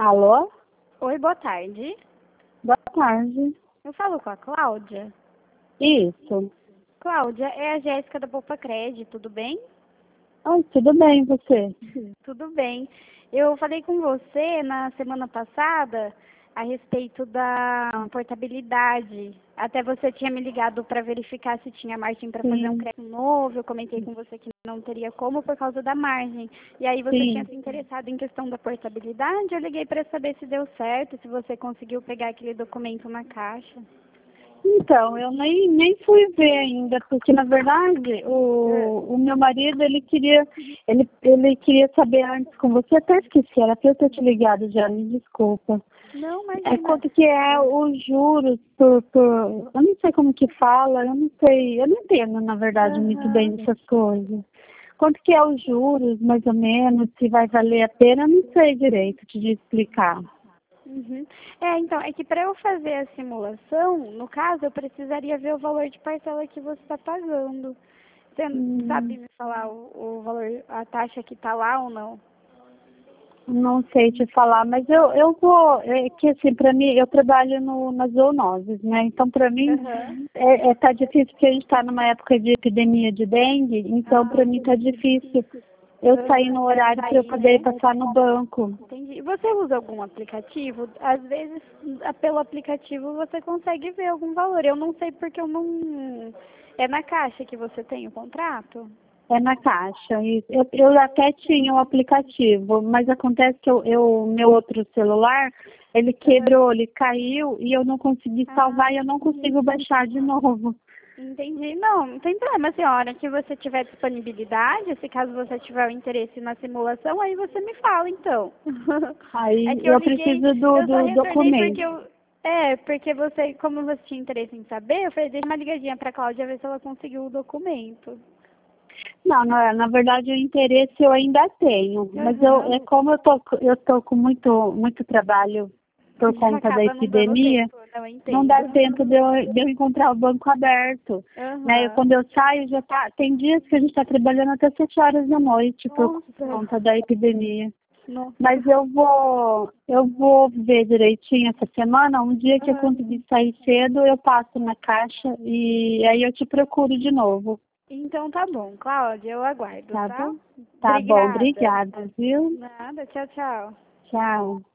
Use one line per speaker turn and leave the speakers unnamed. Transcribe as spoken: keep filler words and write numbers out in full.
Alô?
Oi, boa tarde.
Boa tarde.
Eu falo com a Cláudia.
Isso.
Cláudia, é a Jéssica da Poupa Cred, tudo bem?
Oi, tudo bem, você?
Tudo bem. Eu falei com você na semana passada a respeito da portabilidade. Até você tinha me ligado para verificar se tinha margem para fazer um
Sim,
crédito novo. Eu comentei com você que não teria como por causa da margem. E aí você tinha
sim.
se interessado em questão da portabilidade. Eu liguei para saber se deu certo, se você conseguiu pegar aquele documento na caixa.
Então, eu nem, nem fui ver ainda, porque na verdade o, o meu marido ele queria, ele, ele queria saber antes com você, até esqueci, era pra eu ter te ligado já, me desculpa.
Não,
É
imagina.
quanto que é os juros por, por. Eu não sei como que fala, eu não sei, eu não entendo na verdade muito bem
Aham.
dessas coisas. Quanto que é os juros, mais ou menos, se vai valer a pena, eu não sei direito te explicar.
Uhum. É, então, é que para eu fazer a simulação, no caso, eu precisaria ver o valor de parcela que você está pagando. Você
Hum,
sabe me falar o, o valor, a taxa que está lá ou não?
não sei te falar, mas eu, eu vou, é que assim, para mim, eu trabalho no, nas zoonoses, né? Então, para mim,
Aham.
é, é, tá difícil porque a gente está numa época de epidemia de dengue, então para
Ah,
mim tá difícil eu sair
aham,
no
para
horário para eu
sair,
poder
né?
passar no banco.
Entendi. E você usa algum aplicativo? Às vezes, a- pelo aplicativo, você consegue ver algum valor. Eu não sei porque eu não... É na caixa que você tem o contrato?
É na caixa. E eu, eu até tinha o aplicativo, mas acontece que eu, eu, meu outro celular, ele
Aham.
quebrou, ele caiu e eu não consegui
Ah,
salvar e eu não consigo baixar de novo.
entendi. Não, não tem problema. Assim, a hora que você tiver disponibilidade, se caso você tiver o interesse na simulação, aí você me fala, então. É
Aí
que eu
eu
liguei,
preciso do,
eu só
do
retornei porque
documento.
eu... É, porque você, como você tinha interesse em saber, eu falei, deixa uma ligadinha pra Cláudia ver se ela conseguiu o documento.
Não, não, é, na verdade o interesse eu ainda tenho, mas eu,
Aham.
é como eu tô, eu tô com muito, muito trabalho por conta da
Acaba não dando
epidemia,
tempo, não
não
entendo.
dá tempo de eu, de eu encontrar o banco aberto. Né? Eu,
Aham.
quando eu saio, já tá. Tem dias que a gente está trabalhando até sete horas da noite por
Nossa.
conta da epidemia. Mas
Nossa.
eu vou, eu vou ver direitinho essa semana. Um dia que eu
Aham.
conseguir sair cedo, eu passo na caixa e aí eu te procuro de novo.
Então tá bom, Cláudia, eu aguardo,
Tá
tá?
bom? Tá bom,
Obrigada.
obrigada, viu?
Nada, tchau, tchau.
Tchau.